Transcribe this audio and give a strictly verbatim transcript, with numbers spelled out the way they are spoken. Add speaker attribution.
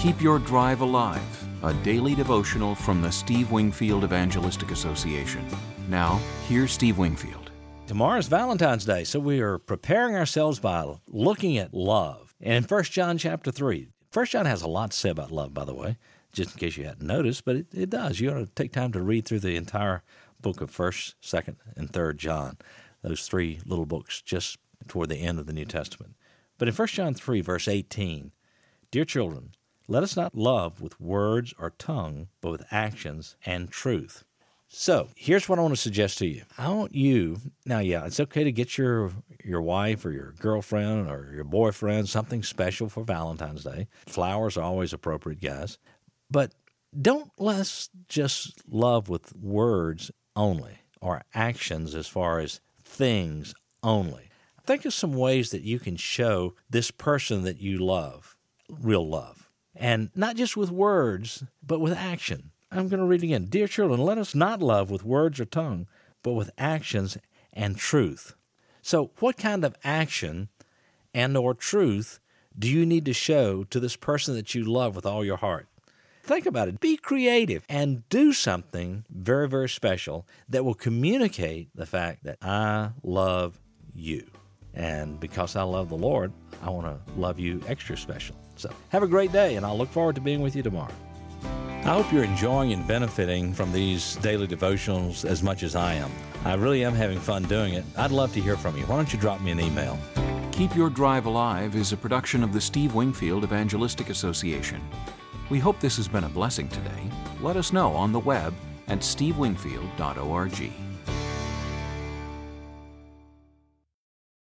Speaker 1: Keep Your Drive Alive, a daily devotional from the Steve Wingfield Evangelistic Association. Now, here's Steve Wingfield.
Speaker 2: Tomorrow's Valentine's Day, so we are preparing ourselves by looking at love. And in First John chapter three, First John has a lot to say about love, by the way, just in case you hadn't noticed, but it, it does. You ought to take time to read through the entire book of First, Second, and Third John, those three little books just toward the end of the New Testament. But in First John three, verse eighteen, "Dear children, let us not love with words or tongue, but with actions and truth." So here's what I want to suggest to you. I want you, now yeah, it's okay to get your your wife or your girlfriend or your boyfriend something special for Valentine's Day. Flowers are always appropriate, guys. But don't let's just love with words only or actions as far as things only. Think of some ways that you can show this person that you love, real love. And not just with words, but with action. I'm going to read it again. "Dear children, let us not love with words or tongue, but with actions and truth." So what kind of action and or truth do you need to show to this person that you love with all your heart? Think about it. Be creative and do something very, very special that will communicate the fact that I love you. And because I love the Lord, I want to love you extra special. So have a great day, and I'll look forward to being with you tomorrow. I hope you're enjoying and benefiting from these daily devotionals as much as I am. I really am having fun doing it. I'd love to hear from you. Why don't you drop me an email?
Speaker 1: Keep Your Drive Alive is a production of the Steve Wingfield Evangelistic Association. We hope this has been a blessing today. Let us know on the web at steve wingfield dot org.